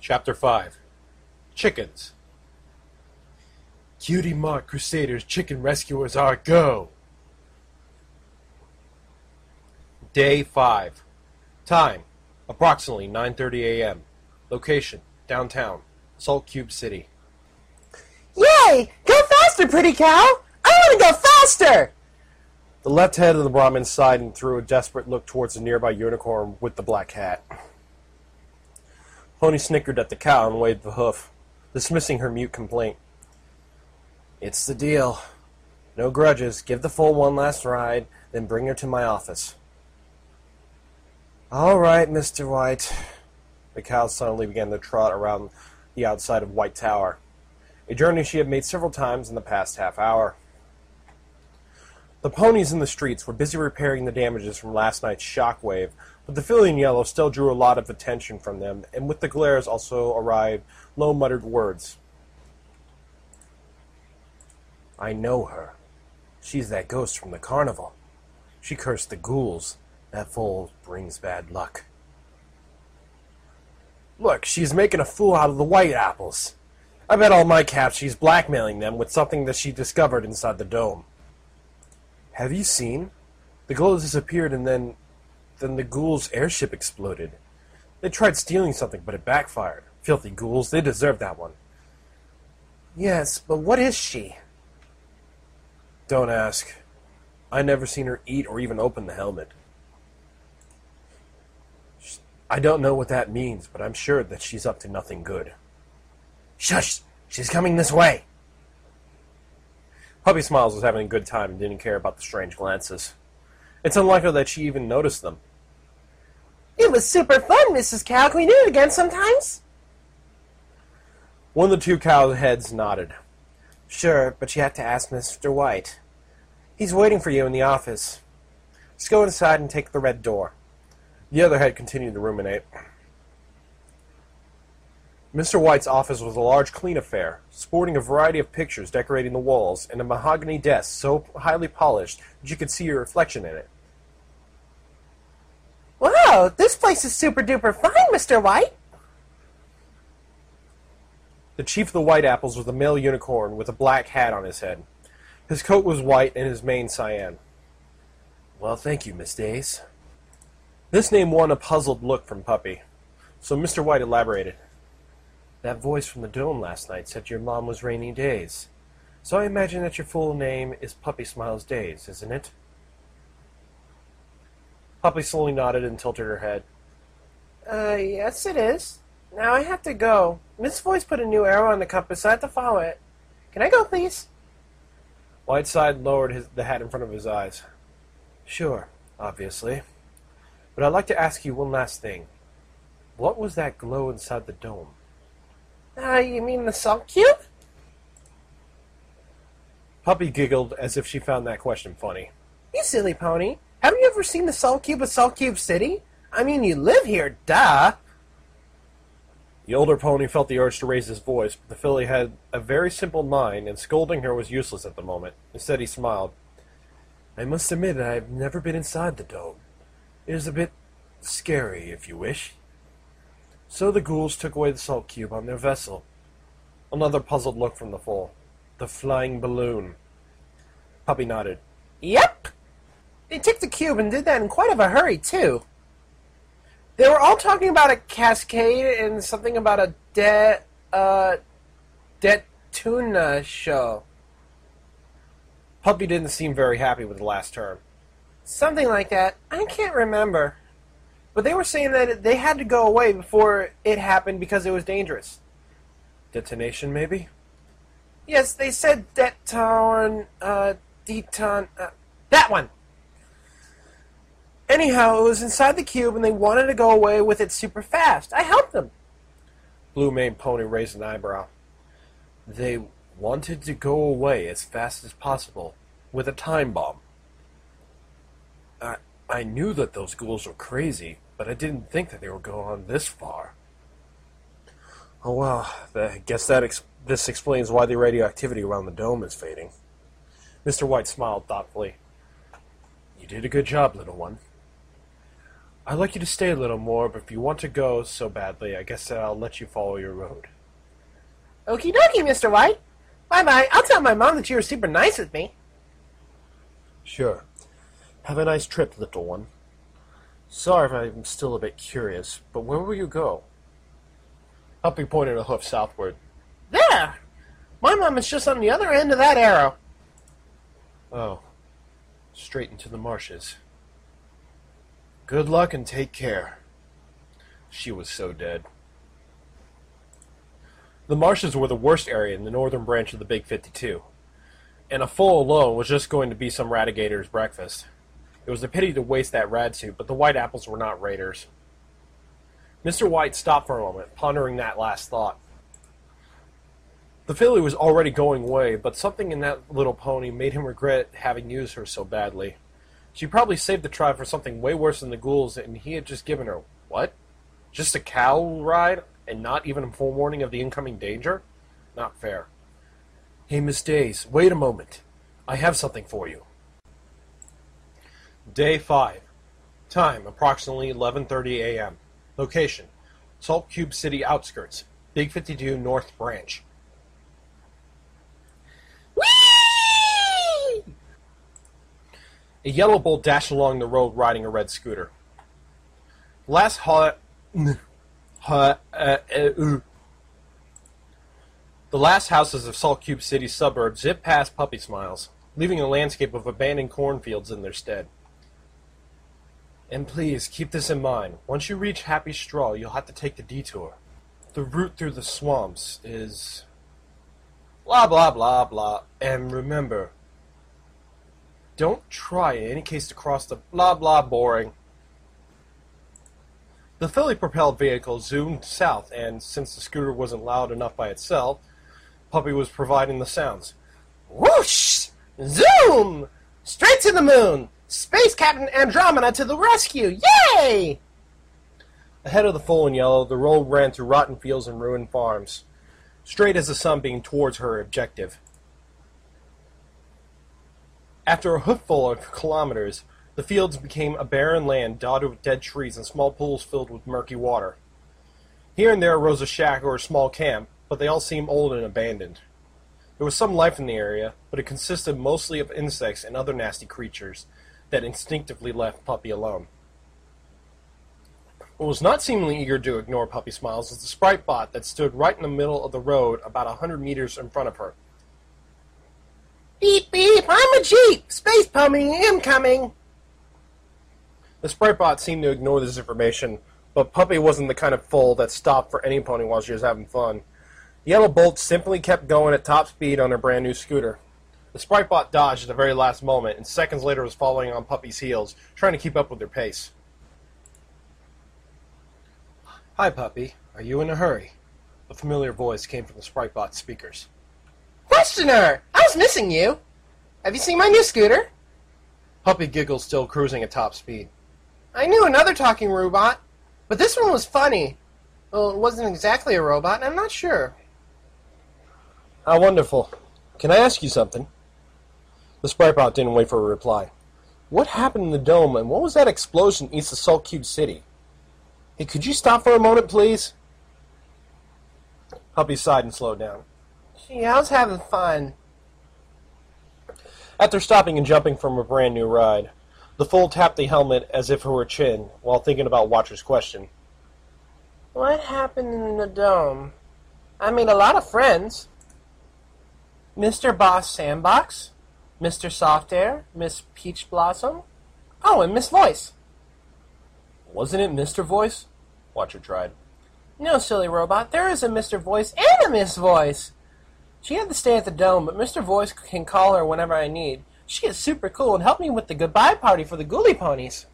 Chapter 5. Chickens. Cutie Mark Crusaders Chicken Rescuers are go! Day 5. Time, approximately 9:30 a.m. Location, downtown, Salt Cube City. Yay! Go faster, pretty cow! I want to go faster! The left head of the Brahmin sighed and threw a desperate look towards the nearby unicorn with the black hat. Pony snickered at the cow and waved the hoof, dismissing her mute complaint. It's the deal. No grudges. Give the foal one last ride, then bring her to my office. All right, Mr. White. The cow suddenly began to trot around the outside of White Tower, a journey she had made several times in the past half hour. The ponies in the streets were busy repairing the damages from last night's shockwave, but the filly in yellow still drew a lot of attention from them, and with the glares also arrived low muttered words. I know her. She's that ghost from the carnival. She cursed the ghouls. That foal brings bad luck. Look, she's making a fool out of the white apples. I bet all my caps she's blackmailing them with something that she discovered inside the dome. Have you seen? The glow disappeared and then the ghouls' airship exploded. They tried stealing something, but it backfired. Filthy ghouls, they deserve that one. Yes, but what is she? Don't ask. I never seen her eat or even open the helmet. I don't know what that means, but I'm sure that she's up to nothing good. Shush! She's coming this way! Puppy Smiles was having a good time and didn't care about the strange glances. It's unlikely that she even noticed them. It was super fun, Mrs. Cow. Can we do it again sometimes? One of the two cow heads nodded. Sure, but you have to ask Mr. White. He's waiting for you in the office. Just go inside and take the red door. The other head continued to ruminate. Mr. White's office was a large, clean affair, sporting a variety of pictures decorating the walls and a mahogany desk so highly polished that you could see your reflection in it. Wow, this place is super-duper fine, Mr. White. The chief of the White Apples was a male unicorn with a black hat on his head. His coat was white and his mane cyan. Well, thank you, Miss Days. This name won a puzzled look from Puppy, so Mr. White elaborated. That voice from the dome last night said your mom was Rainy Days, so I imagine that your full name is Puppy Smiles Days, isn't it? Puppy slowly nodded and tilted her head. Yes it is. Now I have to go. Miss Voice put a new arrow on the compass, so I have to follow it. Can I go, please? Whiteside lowered the hat in front of his eyes. Sure, obviously. But I'd like to ask you one last thing. What was that glow inside the dome? You mean the Salt Cube? Puppy giggled as if she found that question funny. You silly pony. Haven't you ever seen the Salt Cube of Salt Cube City? I mean, you live here, duh! The older pony felt the urge to raise his voice, but the filly had a very simple mind, and scolding her was useless at the moment. Instead, he smiled. I must admit that I've never been inside the dome. It is a bit scary, if you wish. So the ghouls took away the Salt Cube on their vessel. Another puzzled look from the foal. The flying balloon. Puppy nodded. Yep! They took the cube and did that in quite of a hurry, too. They were all talking about a cascade and something about a tuna show. Puppy didn't seem very happy with the last term. Something like that. I can't remember. But they were saying that they had to go away before it happened because it was dangerous. Detonation, maybe? Yes, they said deton, that one! Anyhow, it was inside the cube and they wanted to go away with it super fast. I helped them. Blue Mane Pony raised an eyebrow. They wanted to go away as fast as possible with a time bomb. I knew that those ghouls were crazy, but I didn't think that they would go on this far. Oh well, I guess this explains why the radioactivity around the dome is fading. Mr. White smiled thoughtfully. You did a good job, little one. I'd like you to stay a little more, but if you want to go so badly, I guess I'll let you follow your road. Okie dokie, Mr. White. Bye-bye. I'll tell my mom that you were super nice with me. Sure. Have a nice trip, little one. Sorry if I'm still a bit curious, but where will you go? Puppy pointed a hoof southward. There! My mom is just on the other end of that arrow. Oh. Straight into the marshes. Good luck and take care. She was so dead. The marshes were the worst area in the northern branch of the Big 52, and a foal alone was just going to be some ratigator's breakfast. It was a pity to waste that rad suit, but the white apples were not raiders. Mr. White stopped for a moment, pondering that last thought. The filly was already going away, but something in that little pony made him regret having used her so badly. She probably saved the tribe for something way worse than the ghouls, and he had just given her, what? Just a cow ride, and not even a forewarning of the incoming danger? Not fair. Hey, Miss Days, wait a moment. I have something for you. Day 5. Time, approximately 11:30 a.m. Location, Salt Cube City outskirts, Big 52 North Branch. Whee! A yellow bull dashed along the road riding a red scooter. The last houses of Salt Cube City suburbs zip past Puppy Smiles, leaving a landscape of abandoned cornfields in their stead. And please, keep this in mind. Once you reach Happy Straw, you'll have to take the detour. The route through the swamps is... blah, blah, blah, blah. And remember, don't try in any case to cross the blah, blah boring. The fully-propelled vehicle zoomed south, and since the scooter wasn't loud enough by itself, Puppy was providing the sounds. Whoosh! Zoom! Straight to the moon! Space Captain Andromeda to the rescue! Yay! Ahead of the foal in yellow, the road ran through rotten fields and ruined farms, straight as the sun being towards her objective. After a hoofful of kilometers, the fields became a barren land dotted with dead trees and small pools filled with murky water. Here and there rose a shack or a small camp, but they all seemed old and abandoned. There was some life in the area, but it consisted mostly of insects and other nasty creatures that instinctively left Puppy alone. What was not seemingly eager to ignore Puppy Smiles was the Sprite Bot that stood right in the middle of the road about 100 meters in front of her. Beep beep, I'm a Jeep! Space Puppy incoming! The Sprite Bot seemed to ignore this information, but Puppy wasn't the kind of fool that stopped for any pony while she was having fun. Yellow Bolt simply kept going at top speed on her brand new scooter. The Sprite Bot dodged at the very last moment, and seconds later was following on Puppy's heels, trying to keep up with their pace. Hi, Puppy. Are you in a hurry? A familiar voice came from the Sprite Bot speakers. Questioner! I was missing you! Have you seen my new scooter? Puppy giggled, still cruising at top speed. I knew another talking robot, but this one was funny. Well, it wasn't exactly a robot, and I'm not sure. How wonderful. Can I ask you something? The Sprite Bot didn't wait for a reply. What happened in the dome, and what was that explosion east of Salt Cube City? Hey, could you stop for a moment, please? Puppy sighed and slowed down. Gee, I was having fun. After stopping and jumping from a brand new ride, the fool tapped the helmet as if it were a chin, while thinking about Watcher's question. What happened in the dome? I made a lot of friends. Mr. Boss Sandbox, Mr. Soft Air, Miss Peach Blossom, oh, and Miss Voice. Wasn't it Mr. Voice? Watcher tried. No, silly robot, there is a Mr. Voice and a Miss Voice. She had to stay at the dome, but Mr. Voice can call her whenever I need. She is super cool and helped me with the goodbye party for the Ghoulie Ponies.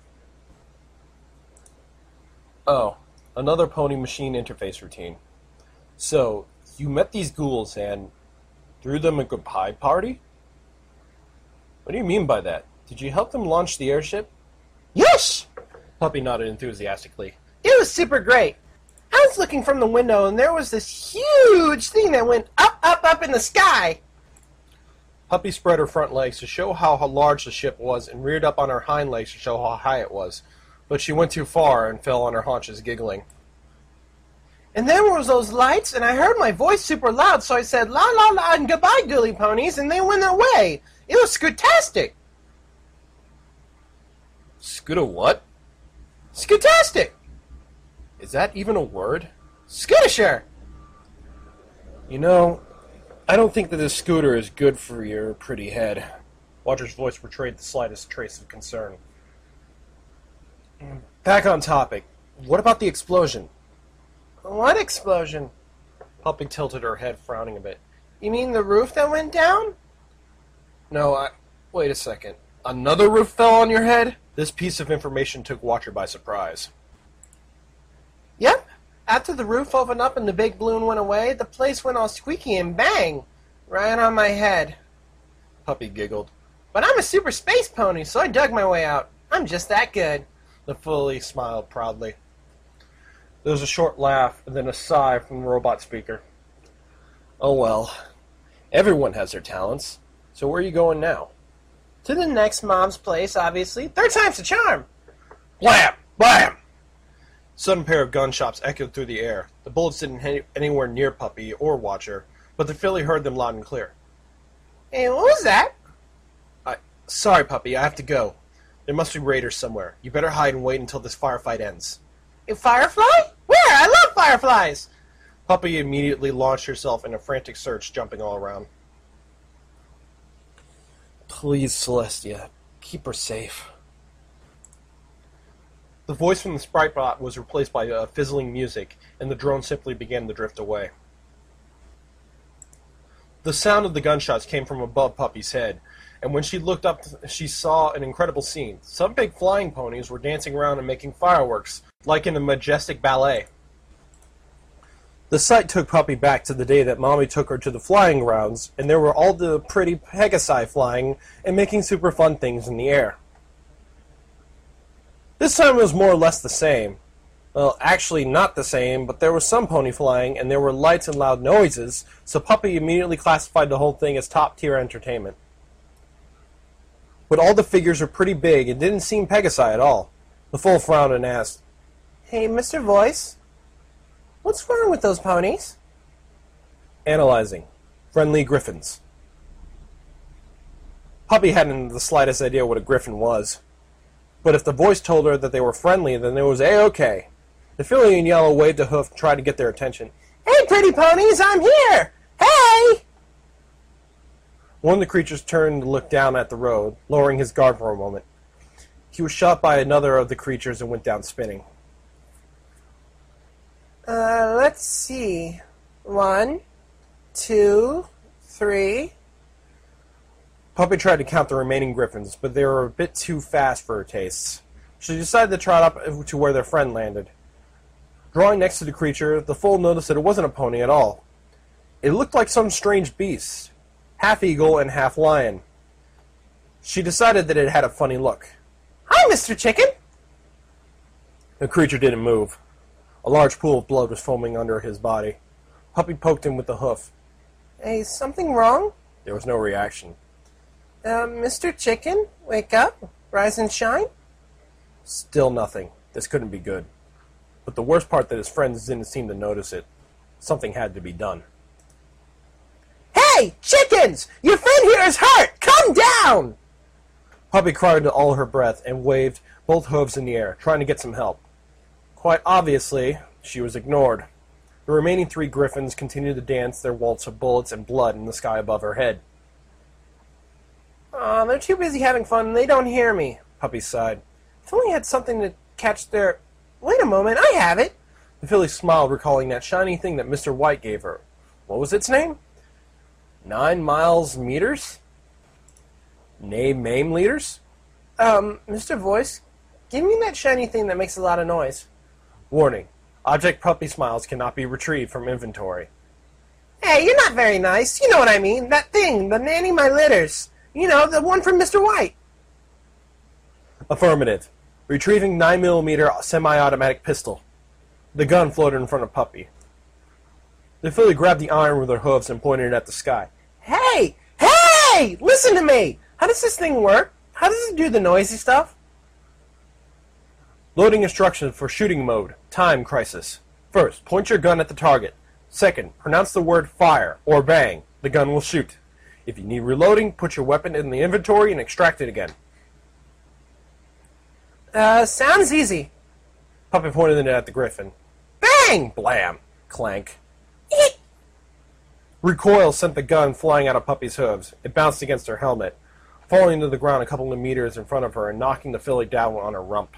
Oh, another pony machine interface routine. So, you met these ghouls and threw them a goodbye party? What do you mean by that? Did you help them launch the airship? Yes! Puppy nodded enthusiastically. It was super great. I was looking from the window and there was this huge thing that went up, up, up in the sky. Puppy spread her front legs to show how large the ship was and reared up on her hind legs to show how high it was. but she went too far and fell on her haunches, giggling. And then there was those lights, and I heard my voice super loud, so I said, la la la, and goodbye, girly ponies, and they went away. It was scootastic. Scooter what? Scootastic. Is that even a word? Scootasher. You know, I don't think that this scooter is good for your pretty head. Watcher's voice betrayed the slightest trace of concern. Back on topic. What about the explosion? What explosion? Puppy tilted her head, frowning a bit. You mean the roof that went down? No, wait a second. Another roof fell on your head? This piece of information took Watcher by surprise. Yep. After the roof opened up and the big balloon went away, the place went all squeaky and bang! Right on my head. Puppy giggled. But I'm a super space pony, so I dug my way out. I'm just that good. The filly smiled proudly. There was a short laugh, and then a sigh from the robot speaker. Oh well. Everyone has their talents. So where are you going now? To the next mom's place, obviously. Third time's the charm. Blam! Blam! Sudden pair of gunshots echoed through the air. The bullets didn't hit anywhere near Puppy or Watcher, but the filly heard them loud and clear. Hey, what was that? Sorry, Puppy, I have to go. There must be raiders somewhere. You better hide and wait until this firefight ends. A firefly? Where? I love fireflies! Puppy immediately launched herself in a frantic search, jumping all around. Please, Celestia, keep her safe. The voice from the sprite bot was replaced by fizzling music, and the drone simply began to drift away. The sound of the gunshots came from above Puppy's head, and when she looked up, she saw an incredible scene. Some big flying ponies were dancing around and making fireworks, like in a majestic ballet. The sight took Puppy back to the day that Mommy took her to the flying grounds, and there were all the pretty Pegasi flying and making super fun things in the air. This time it was more or less the same. Well, actually not the same, but there was some pony flying, and there were lights and loud noises, so Puppy immediately classified the whole thing as top-tier entertainment. But all the figures were pretty big and didn't seem Pegasi at all. The foal frowned and asked, Hey, Mr. Voice, what's wrong with those ponies? Analyzing. Friendly griffins. Puppy hadn't the slightest idea what a griffin was. But if the voice told her that they were friendly, then it was A-OK. The filly in yellow waved a hoof to try to get their attention. Hey, pretty ponies, I'm here! Hey! One of the creatures turned to look down at the road, lowering his guard for a moment. He was shot by another of the creatures and went down spinning. Let's see. 1, 2, 3. Puppy tried to count the remaining griffins, but they were a bit too fast for her tastes. She decided to trot up to where their friend landed. Drawing next to the creature, the foal noticed that it wasn't a pony at all. It looked like some strange beast, half eagle and half lion. She decided that it had a funny look. Hi, Mr. Chicken! The creature didn't move. A large pool of blood was foaming under his body. Puppy poked him with the hoof. Hey, something wrong? There was no reaction. Mr. Chicken, wake up, rise and shine. Still nothing. This couldn't be good. But the worst part that his friends didn't seem to notice it. Something had to be done. Hey, chickens! Your friend here is hurt! Come down! Puppy cried to all her breath and waved both hooves in the air, trying to get some help. Quite obviously, she was ignored. The remaining 3 griffins continued to dance their waltz of bullets and blood in the sky above her head. Aw, they're too busy having fun and they don't hear me. Puppy sighed. If only I had something to catch their... Wait a moment, I have it! The filly smiled, recalling that shiny thing that Mr. White gave her. What was its name? 9 miles meters? Nay, maim liters? Mr. Voice, give me that shiny thing that makes a lot of noise. Warning. Object Puppy Smiles cannot be retrieved from inventory. Hey, you're not very nice. You know what I mean. That thing, the nanny my litters. You know, the one from Mr. White. Affirmative. Retrieving 9mm semi-automatic pistol. The gun floated in front of Puppy. The filly grabbed the iron with her hooves and pointed it at the sky. Hey! Hey! Listen to me! How does this thing work? How does it do the noisy stuff? Loading instructions for shooting mode. Time crisis. First, point your gun at the target. Second, pronounce the word fire or bang. The gun will shoot. If you need reloading, put your weapon in the inventory and extract it again. Sounds easy. Puppy pointed it at the griffin. Bang! Blam! Clank. Eek! Recoil sent the gun flying out of Puppy's hooves. It bounced against her helmet, falling to the ground a couple of meters in front of her and knocking the filly down on her rump.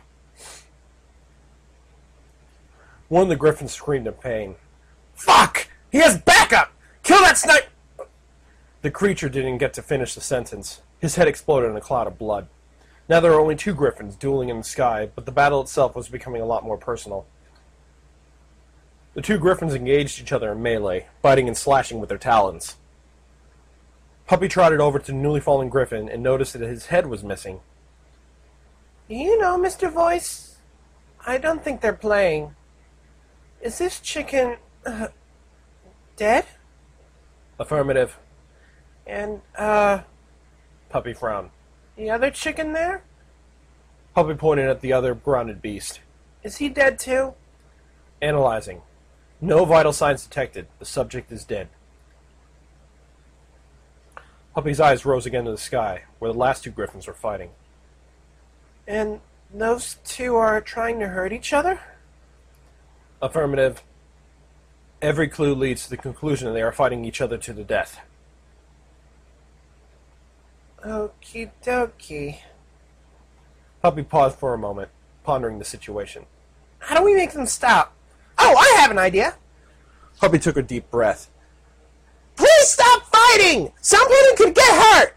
One of the griffins screamed in pain. Fuck! He has backup! Kill that snipe! The creature didn't get to finish the sentence. His head exploded in a cloud of blood. Now there are only two griffins dueling in the sky, but the battle itself was becoming a lot more personal. The two griffins engaged each other in melee, biting and slashing with their talons. Puppy trotted over to the newly fallen griffin and noticed that his head was missing. You know, Mr. Voice, I don't think they're playing. Is this chicken, dead? Affirmative. And, Puppy frowned. the other chicken there? Puppy pointed at the other grounded beast. Is he dead too? Analyzing. No vital signs detected. The subject is dead. Puppy's eyes rose again to the sky, where the last two griffins were fighting. And those two are trying to hurt each other? Affirmative. Every clue leads to the conclusion that they are fighting each other to the death. Okie dokie. Puppy paused for a moment, pondering the situation. How do we make them stop? Oh, I have an idea! Puppy took a deep breath. Please stop fighting! Somebody could get hurt!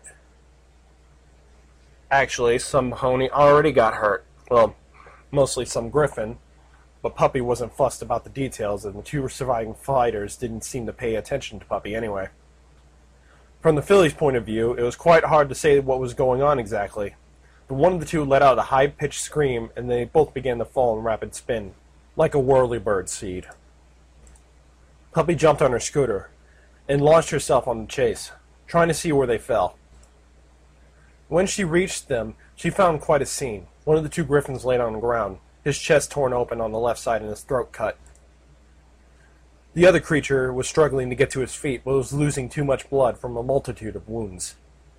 Actually, some Honey already got hurt. Well, mostly some Griffin, but Puppy wasn't fussed about the details, and the two surviving fighters didn't seem to pay attention to Puppy anyway. From the filly's point of view, it was quite hard to say what was going on exactly. But one of the two let out a high-pitched scream, and they both began to fall in rapid spin, like a whirlybird seed. Puppy jumped on her scooter and launched herself on the chase, trying to see where they fell. When she reached them, she found quite a scene. One of the two griffins laid on the ground, his chest torn open on the left side and his throat cut. The other creature was struggling to get to his feet, but was losing too much blood from a multitude of wounds.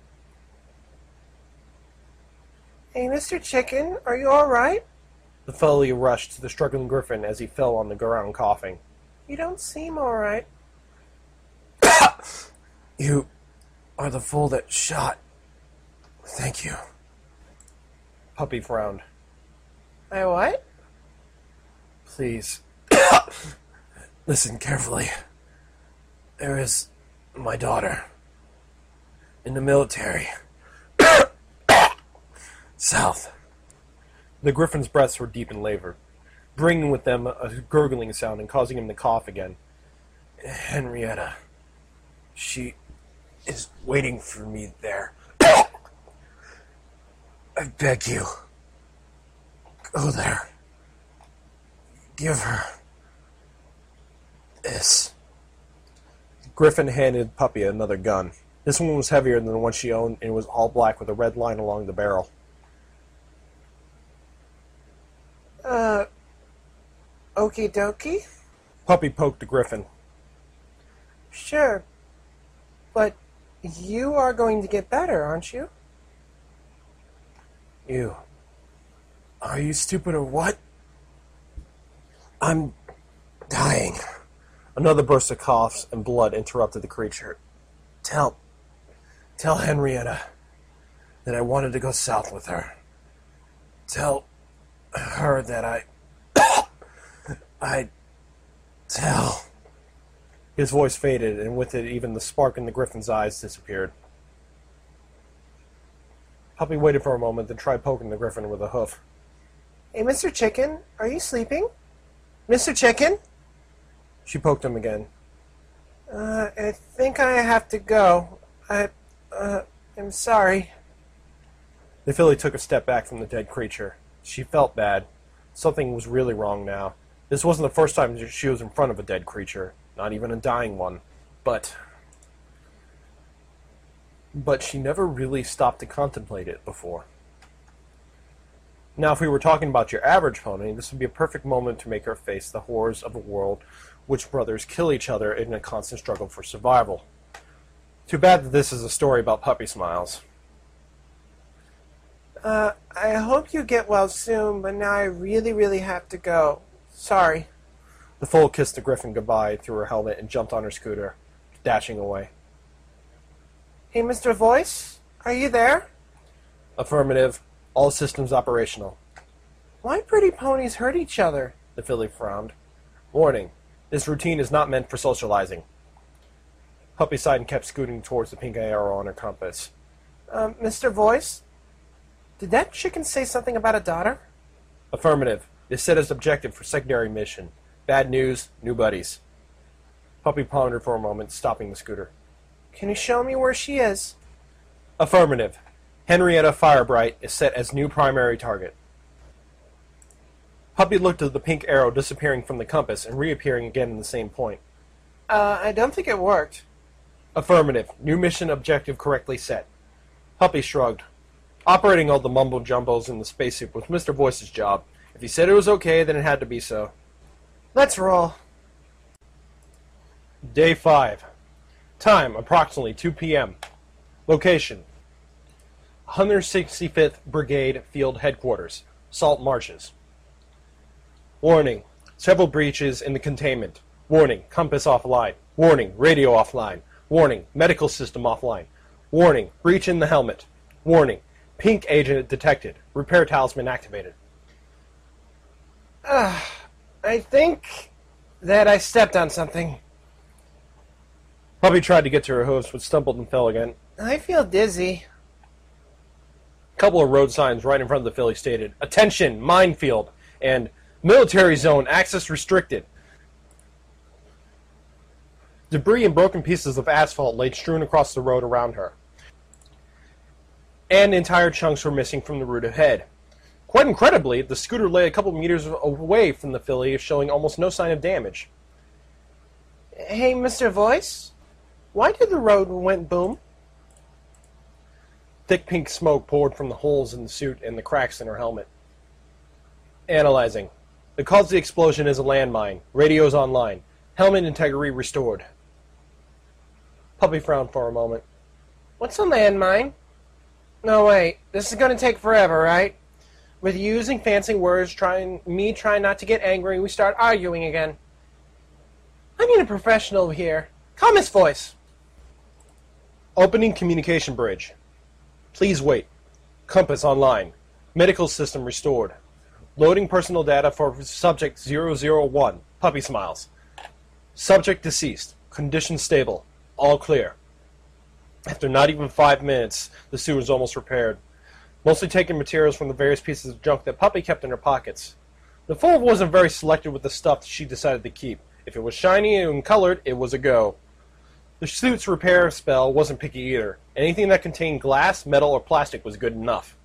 Hey, Mr. Chicken, are you alright? The filly rushed to the struggling griffin as he fell on the ground coughing. You don't seem alright. You are the fool that shot. Thank you. Puppy frowned. I what? Please, listen carefully. There is my daughter. In the military. South. The griffin's breaths were deep and labored, bringing with them a gurgling sound and causing him to cough again. Henrietta. She is waiting for me there. I beg you. Go there. Give her this. Griffin handed Puppy another gun. This one was heavier than the one she owned, and it was all black with a red line along the barrel. Okie dokie? Puppy poked the Griffin. Sure. But you are going to get better, aren't you? You. Are you stupid or what? I'm dying. Another burst of coughs and blood interrupted the creature. Tell Henrietta that I wanted to go south with her. Tell her that tell. His voice faded, and with it even the spark in the griffin's eyes disappeared. Puppy waited for a moment, then tried poking the griffin with a hoof. Hey, Mr. Chicken, are you sleeping? Mr. Chicken? She poked him again. I think I have to go. I'm sorry. The filly took a step back from the dead creature. She felt bad. Something was really wrong now. This wasn't the first time she was in front of a dead creature, not even a dying one. But she never really stopped to contemplate it before. Now, if we were talking about your average pony, this would be a perfect moment to make her face the horrors of a world which brothers kill each other in a constant struggle for survival. Too bad that this is a story about puppy smiles. I hope you get well soon, but now I really have to go. Sorry. The foal kissed the griffin goodbye through her helmet and jumped on her scooter, dashing away. Hey, Mr. Voice, are you there? Affirmative. All systems operational. Why pretty ponies hurt each other? The filly frowned. Warning. This routine is not meant for socializing. Puppy sighed and kept scooting towards the pink arrow on her compass. Mr. Voice? Did that chicken say something about a daughter? Affirmative. Is set as objective for secondary mission. Bad news, new buddies. Puppy pondered for a moment, stopping the scooter. Can you show me where she is? Affirmative. Henrietta Firebright is set as new primary target. Puppy looked at the pink arrow disappearing from the compass and reappearing again in the same point. I don't think it worked. Affirmative. New mission objective correctly set. Puppy shrugged. Operating all the mumbo-jumbos in the spacesuit was Mr. Voice's job. If he said it was okay, then it had to be so. Let's roll. Day 5. Time, approximately 2 p.m. Location, 165th Brigade Field Headquarters, Salt Marshes. Warning, several breaches in the containment. Warning, compass offline. Warning, radio offline. Warning, medical system offline. Warning, breach in the helmet. Warning, pink agent detected. Repair talisman activated. I think that I stepped on something. Puppy tried to get to her hooves, but stumbled and fell again. I feel dizzy. A couple of road signs right in front of the filly stated, "Attention, minefield," and "Military zone, access restricted." Debris and broken pieces of asphalt lay strewn across the road around her, and entire chunks were missing from the route ahead. Quite incredibly, the scooter lay a couple meters away from the filly, showing almost no sign of damage. Hey, Mr. Voice? Why did the road went boom? Thick pink smoke poured from the holes in the suit and the cracks in her helmet. Analyzing. The cause of the explosion is a landmine. Radio's online. Helmet integrity restored. Puppy frowned for a moment. What's a landmine? No, wait. This is going to take forever, right? With you using fancy words, trying not to get angry, we start arguing again. I need a professional here. Call Miss Voice. Opening communication bridge. Please wait. Compass online. Medical system restored. Loading personal data for subject 001. Puppy smiles. Subject deceased. Condition stable. All clear. After not even 5 minutes, the suit was almost repaired. Mostly taking materials from the various pieces of junk that Puppy kept in her pockets. The foal wasn't very selective with the stuff that she decided to keep. If it was shiny and colored, it was a go. The suit's repair spell wasn't picky either. Anything that contained glass, metal, or plastic was good enough.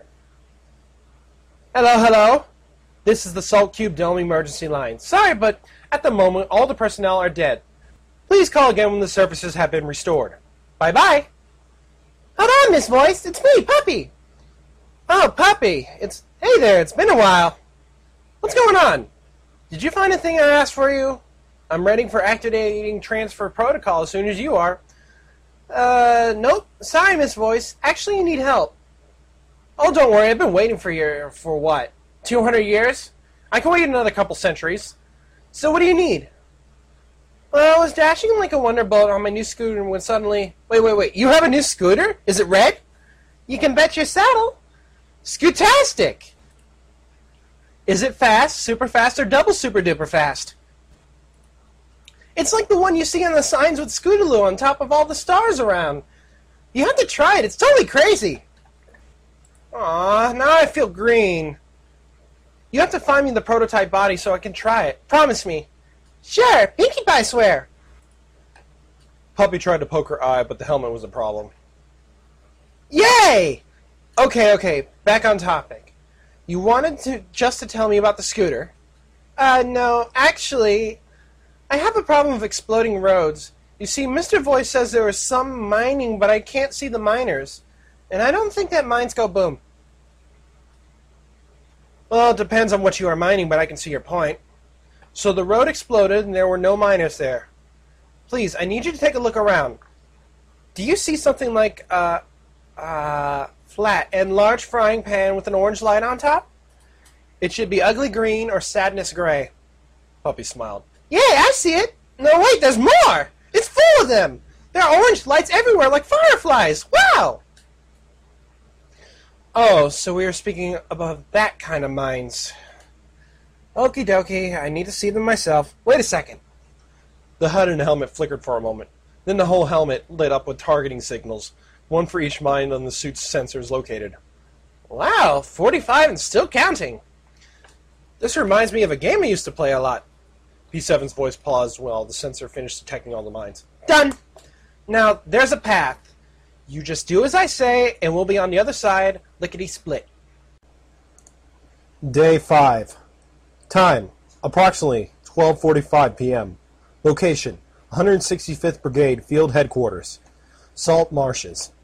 Hello? This is the Salt Cube Dome emergency line. Sorry, but at the moment, all the personnel are dead. Please call again when the surfaces have been restored. Bye-bye. Hold on, Miss Voice. It's me, Puppy. Oh, Puppy. Hey there, it's been a while. What's going on? Did you find the thing I asked for you? I'm ready for activating transfer protocol as soon as you are. Nope. Sorry, Miss Voice. Actually, you need help. Oh, don't worry. I've been waiting for what? 200 years? I can wait another couple centuries. So what do you need? Well, I was dashing like a wonderbolt on my new scooter when suddenly... Wait. You have a new scooter? Is it red? You can bet your saddle. Scootastic! Is it fast, super fast, or double super duper fast? It's like the one you see on the signs with Scootaloo on top of all the stars around. You have to try it. It's totally crazy. Aw, now I feel green. You have to find me the prototype body so I can try it. Promise me. Sure, pinky pie swear. Puppy tried to poke her eye, but the helmet was a problem. Yay! Okay, back on topic. You wanted to tell me about the scooter. No, actually, I have a problem with exploding roads. You see, Mr. Voice says there was some mining, but I can't see the miners. And I don't think that mines go boom. Well, it depends on what you are mining, but I can see your point. So the road exploded and there were no miners there. Please, I need you to take a look around. Do you see something like a flat and large frying pan with an orange light on top? It should be ugly green or sadness gray. Puppy smiled. Yeah, I see it. No, wait, there's more. It's full of them. There are orange lights everywhere like fireflies. Wow! Oh, so we were speaking about that kind of mines. Okie dokie, I need to see them myself. Wait a second. The HUD and helmet flickered for a moment. Then the whole helmet lit up with targeting signals, one for each mine on the suit's sensors located. Wow, 45 and still counting. This reminds me of a game I used to play a lot. P7's voice paused while the sensor finished detecting all the mines. Done! Now, there's a path. You just do as I say, and we'll be on the other side, lickety-split. Day 5. Time, approximately 12:45 p.m. Location, 165th Brigade Field Headquarters. Salt Marshes.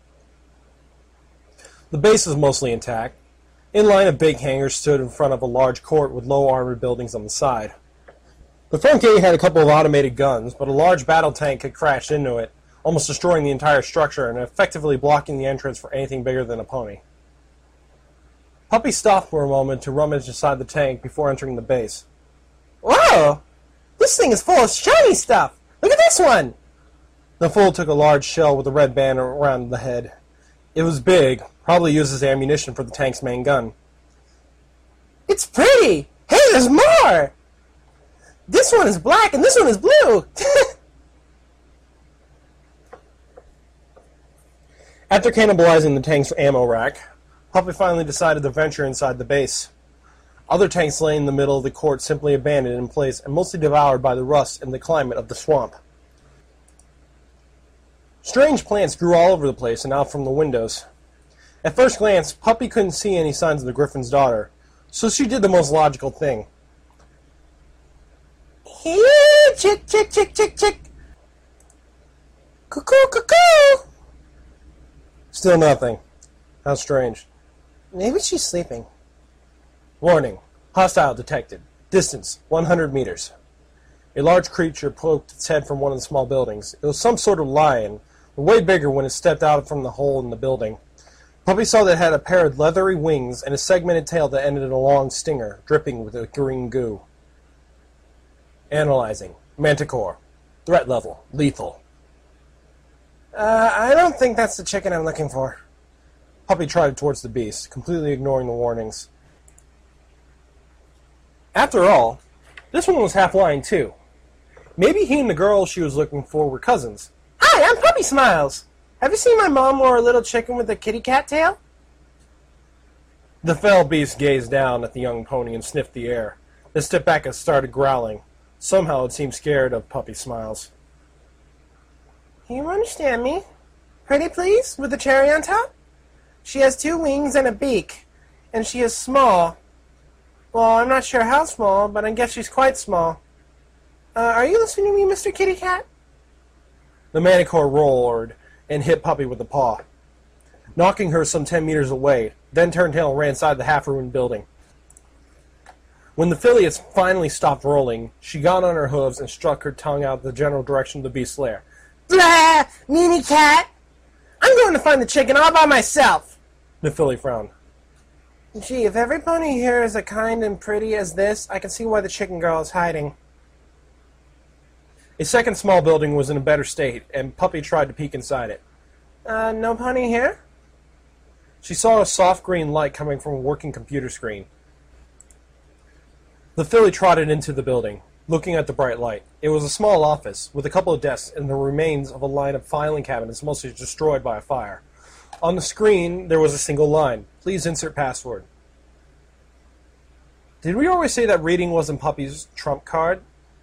The base is mostly intact. In line of big hangars stood in front of a large court with low armored buildings on the side. The front gate had a couple of automated guns, but a large battle tank had crashed into it, almost destroying the entire structure and effectively blocking the entrance for anything bigger than a pony. Puppy stopped for a moment to rummage inside the tank before entering the base. Whoa! This thing is full of shiny stuff! Look at this one! The fool took a large shell with a red band around the head. It was big, probably used as ammunition for the tank's main gun. It's pretty! Hey, there's more! This one is black and this one is blue! After cannibalizing the tank's ammo rack, Puppy finally decided to venture inside the base. Other tanks lay in the middle of the court simply abandoned in place and mostly devoured by the rust and the climate of the swamp. Strange plants grew all over the place and out from the windows. At first glance, Puppy couldn't see any signs of the Griffin's daughter, so she did the most logical thing. Here, chick, chick, chick, chick, chick. Cuckoo, cuckoo. Still nothing. How strange. Maybe she's sleeping. Warning. Hostile detected. Distance, 100 meters. A large creature poked its head from one of the small buildings. It was some sort of lion, but way bigger when it stepped out from the hole in the building. Puppy saw that it had a pair of leathery wings and a segmented tail that ended in a long stinger, dripping with a green goo. Analyzing. Manticore. Threat level. Lethal. I don't think that's the chicken I'm looking for. Puppy trotted towards the beast, completely ignoring the warnings. After all, this one was half lying too. Maybe he and the girl she was looking for were cousins. Hi, I'm Puppy Smiles. Have you seen my mom or a little chicken with a kitty cat tail? The fell beast gazed down at the young pony and sniffed the air, then stepped back and started growling. Somehow it seemed scared of Puppy Smiles. You understand me? Pretty please, with the cherry on top? She has 2 wings and a beak, and she is small. Well, I'm not sure how small, but I guess she's quite small. Are you listening to me, Mr. Kitty Cat? The Manticore roared and hit Puppy with a paw, knocking her some 10 meters away, then turned tail and ran inside the half-ruined building. When the Philius finally stopped rolling, she got on her hooves and struck her tongue out the general direction of the beast's lair. Blah! Meanie cat! I'm going to find the chicken all by myself! The filly frowned. Gee, if every pony here is as kind and pretty as this, I can see why the chicken girl is hiding. A second small building was in a better state, and Puppy tried to peek inside it. No pony here? She saw a soft green light coming from a working computer screen. The filly trotted into the building, looking at the bright light. It was a small office, with a couple of desks and the remains of a line of filing cabinets mostly destroyed by a fire. On the screen, there was a single line. Please insert password. Did we always say that reading wasn't Puppy's trump card?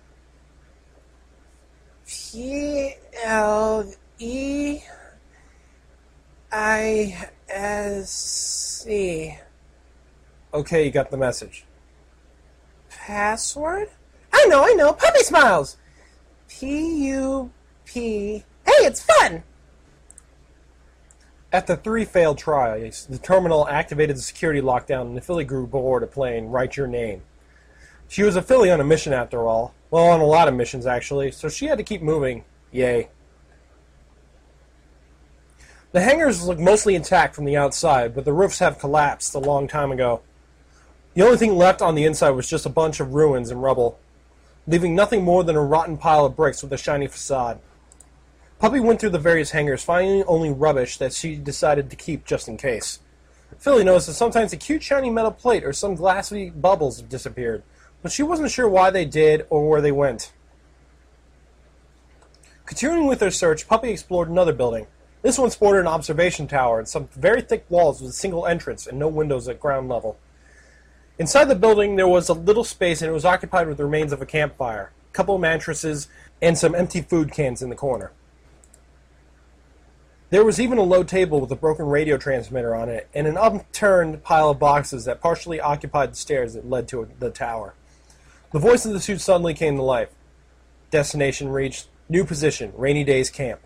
PLEISC. Okay, you got the message. Password? I know. Puppy Smiles. PUP. Hey, it's fun! After 3 failed tries, the terminal activated the security lockdown and the filly grew bored of playing Write Your Name. She was a filly on a mission after all. Well, on a lot of missions, actually, so she had to keep moving. Yay. The hangars look mostly intact from the outside, but the roofs have collapsed a long time ago. The only thing left on the inside was just a bunch of ruins and rubble, leaving nothing more than a rotten pile of bricks with a shiny facade. Puppy went through the various hangars, finding only rubbish that she decided to keep just in case. Philly noticed that sometimes a cute shiny metal plate or some glassy bubbles have disappeared, but she wasn't sure why they did or where they went. Continuing with her search, Puppy explored another building. This one sported an observation tower and some very thick walls with a single entrance and no windows at ground level. Inside the building there was a little space and it was occupied with the remains of a campfire, a couple of mattresses, and some empty food cans in the corner. There was even a low table with a broken radio transmitter on it and an upturned pile of boxes that partially occupied the stairs that led to the tower. The voice of the suit suddenly came to life. Destination reached. New position. Rainy Days Camp.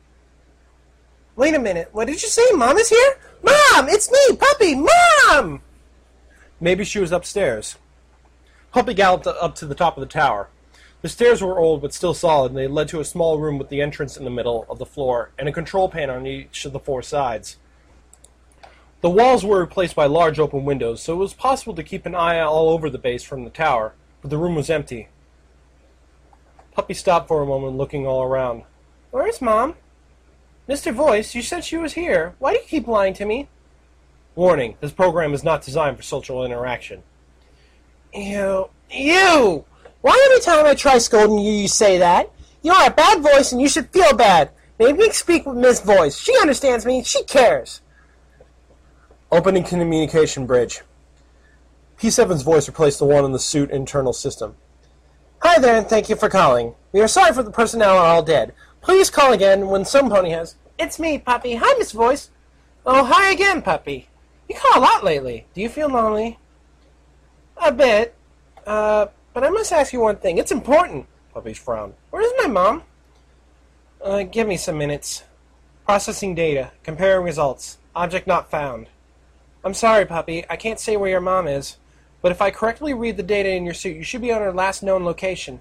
Wait a minute. What did you say? Mom is here? Mom! It's me, Puppy! Mom! Maybe she was upstairs. Puppy galloped up to the top of the tower. The stairs were old but still solid, and they led to a small room with the entrance in the middle of the floor and a control panel on each of the 4 sides. The walls were replaced by large open windows, so it was possible to keep an eye all over the base from the tower, but the room was empty. Puppy stopped for a moment, looking all around. Where's Mom? Mr. Voice, you said she was here. Why do you keep lying to me? Warning, this program is not designed for social interaction. Ew. Ew! Why every time I try scolding you, you say that? You are a bad voice and you should feel bad. Maybe we can speak with Miss Voice. She understands me. She cares. Opening communication bridge. P7's voice replaced the one in the suit internal system. Hi there, and thank you for calling. We are sorry for the personnel are all dead. Please call again when some pony has... It's me, Puppy. Hi, Miss Voice. Oh, hi again, Puppy. You call a lot lately. Do you feel lonely? A bit. But I must ask you one thing. It's important. Puppy's frowned. Where's my mom? Give me some minutes. Processing data. Comparing results. Object not found. I'm sorry, Puppy. I can't say where your mom is. But if I correctly read the data in your suit, you should be on her last known location.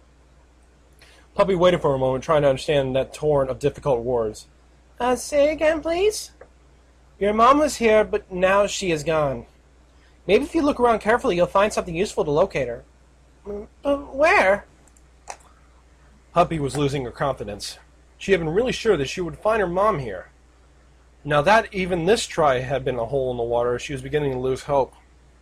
Puppy waited for a moment, trying to understand that torrent of difficult words. Say again, please? Your mom was here, but now she is gone. Maybe if you look around carefully, you'll find something useful to locate her. But where? Puppy was losing her confidence. She had been really sure that she would find her mom here. Now that even this try had been a hole in the water, she was beginning to lose hope.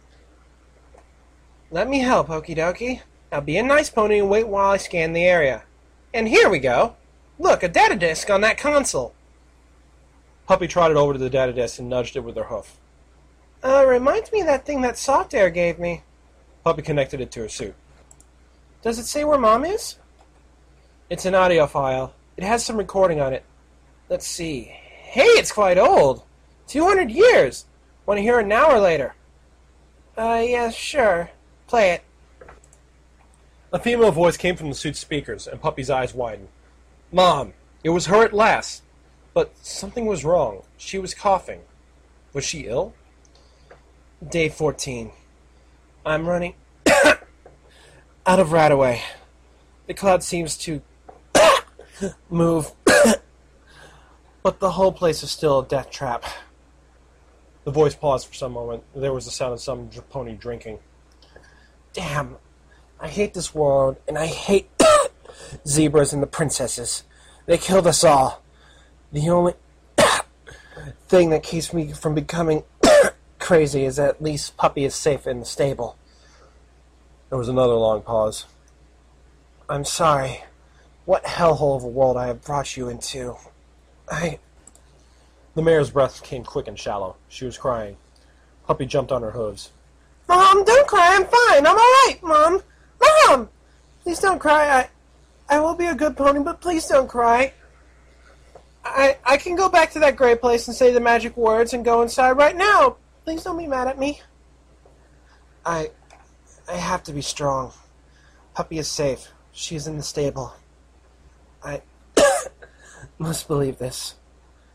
Let me help, Okie dokie. Now be a nice pony and wait while I scan the area. And here we go. Look, a data disk on that console. Puppy trotted over to the data disk and nudged it with her hoof. Reminds me of that thing that Soft Air gave me. Puppy connected it to her suit. Does it say where Mom is? It's an audio file. It has some recording on it. Let's see. Hey, it's quite old. 200 years. Want to hear it now or later? Yeah, sure. Play it. A female voice came from the suit's speakers, and Puppy's eyes widened. Mom, it was her at last. But something was wrong. She was coughing. Was she ill? Day 14. I'm running out of Radaway. The cloud seems to move, but the whole place is still a death trap. The voice paused for some moment. There was the sound of some pony drinking. Damn. I hate this world, and I hate zebras and the princesses. They killed us all. The only thing that keeps me from becoming crazy is that at least Puppy is safe in the stable. There was another long pause. I'm sorry. What hellhole of a world I have brought you into. The mare's breath came quick and shallow. She was crying. Puppy jumped on her hooves. Mom, don't cry. I'm fine. I'm all right, Mom. Mom! Please don't cry. I will be a good pony, but please don't cry. I can go back to that gray place and say the magic words and go inside right now. Please don't be mad at me. I have to be strong. Puppy is safe. She's in the stable. I must believe this.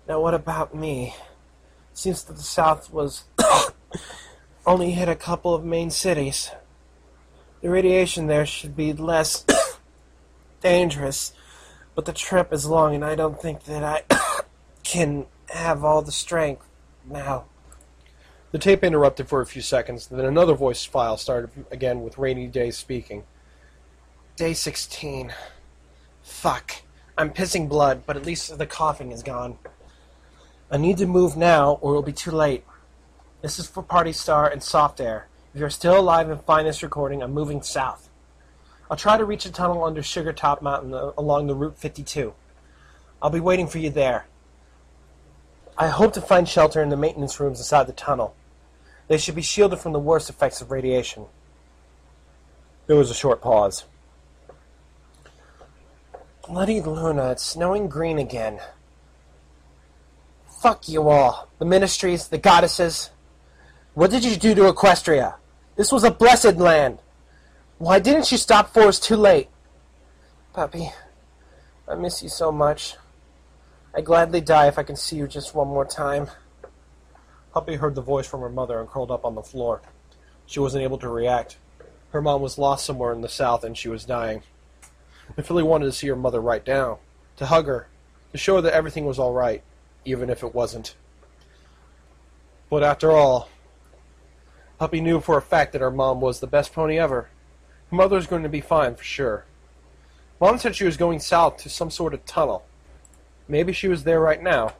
Now what about me? Seems that the South was only hit a couple of main cities. The radiation there should be less dangerous, but the trip is long and I don't think that I can have all the strength now. The tape interrupted for a few seconds, then another voice file started again with Rainy Day speaking. Day 16. Fuck. I'm pissing blood, but at least the coughing is gone. I need to move now or it'll be too late. This is for Party Star and Soft Air. If you're still alive and find this recording, I'm moving south. I'll try to reach a tunnel under Sugar Top Mountain along the Route 52. I'll be waiting for you there. I hope to find shelter in the maintenance rooms inside the tunnel. They should be shielded from the worst effects of radiation. There was a short pause. Bloody Luna, it's snowing green again. Fuck you all. The ministries, the goddesses. What did you do to Equestria? This was a blessed land. Why didn't you stop before it was too late? Puppy, I miss you so much. I'd gladly die if I can see you just one more time. Puppy heard the voice from her mother and curled up on the floor. She wasn't able to react. Her mom was lost somewhere in the south and she was dying. The filly wanted to see her mother right now, to hug her, to show her that everything was all right, even if it wasn't. But after all, Puppy knew for a fact that her mom was the best pony ever. Her mother was going to be fine for sure. Mom said she was going south to some sort of tunnel. Maybe she was there right now.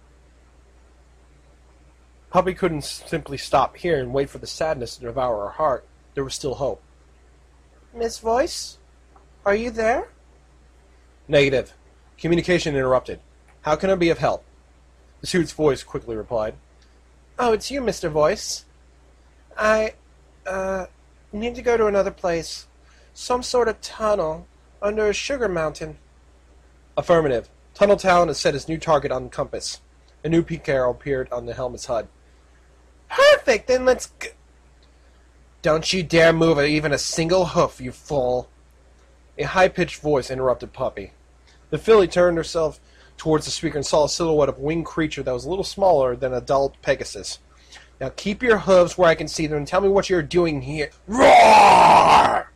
Puppy couldn't simply stop here and wait for the sadness to devour her heart. There was still hope. Miss Voice? Are you there? Negative. Communication interrupted. How can I be of help? The suit's voice quickly replied. Oh, it's you, Mr. Voice. I need to go to another place. Some sort of tunnel under a sugar mountain. Affirmative. Tunnel Town has set its new target on the compass. A new peak arrow appeared on the helmet's HUD. Perfect, then let's go. Don't you dare move even a single hoof, you fool. A high-pitched voice interrupted Puppy. The filly turned herself towards the speaker and saw a silhouette of a winged creature that was a little smaller than an adult Pegasus. Now keep your hooves where I can see them and tell me what you're doing here. Roar!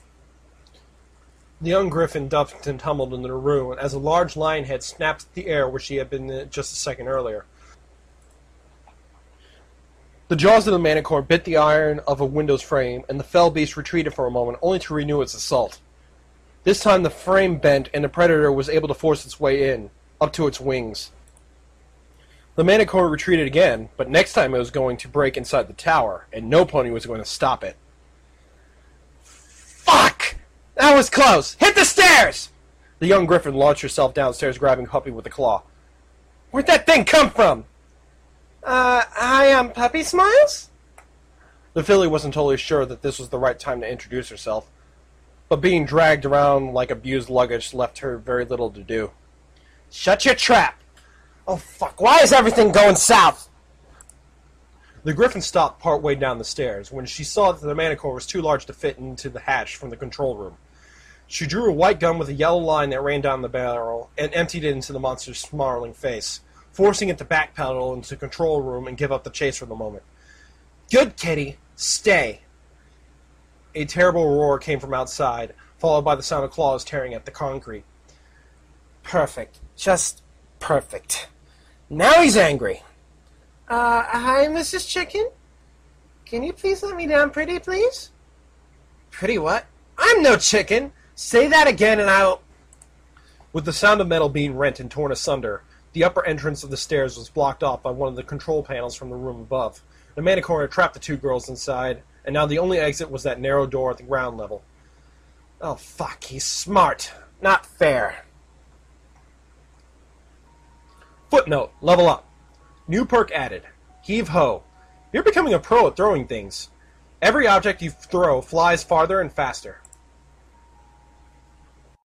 The young griffin ducked and tumbled into the room as a large lion head snapped at the air where she had been just a second earlier. The jaws of the manicore bit the iron of a window's frame, and the fell beast retreated for a moment, only to renew its assault. This time the frame bent, and the predator was able to force its way in, up to its wings. The manicore retreated again, but next time it was going to break inside the tower, and no pony was going to stop it. Fuck! That was close! Hit the stairs! The young griffin launched herself downstairs, grabbing Puppy with a claw. Where'd that thing come from? Hi, I'm Puppy Smiles? The filly wasn't totally sure that this was the right time to introduce herself, but being dragged around like abused luggage left her very little to do. Shut your trap! Oh, fuck, why is everything going south? The griffin stopped partway down the stairs when she saw that the manicore was too large to fit into the hatch from the control room. She drew a white gun with a yellow line that ran down the barrel and emptied it into the monster's snarling face, forcing it to backpedal into the control room and give up the chase for the moment. Good kitty, stay. A terrible roar came from outside, followed by the sound of claws tearing at the concrete. Perfect. Just perfect. Now he's angry. Hi, Mrs. Chicken? Can you please let me down pretty, please? Pretty what? I'm no chicken! Say that again and I'll... With the sound of metal being rent and torn asunder, the upper entrance of the stairs was blocked off by one of the control panels from the room above. The manicore had trapped the two girls inside, and now the only exit was that narrow door at the ground level. Oh, fuck, he's smart. Not fair. Footnote, level up. New perk added. Heave ho. You're becoming a pro at throwing things. Every object you throw flies farther and faster.